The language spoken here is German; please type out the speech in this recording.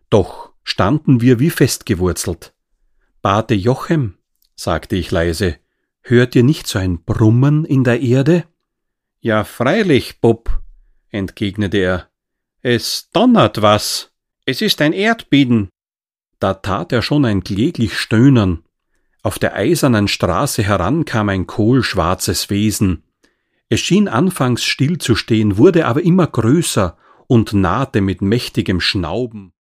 Doch standen wir wie festgewurzelt. »Pate Jochem«, sagte ich leise, »hört ihr nicht so ein Brummen in der Erde?« »Ja, freilich, Bub«, entgegnete er, »es donnert was. Es ist ein Erdbeben.« Da tat er schon ein kläglich Stöhnen. Auf der eisernen Straße heran kam ein kohlschwarzes Wesen. Es schien anfangs still zu stehen, wurde aber immer größer und nahte mit mächtigem Schnauben.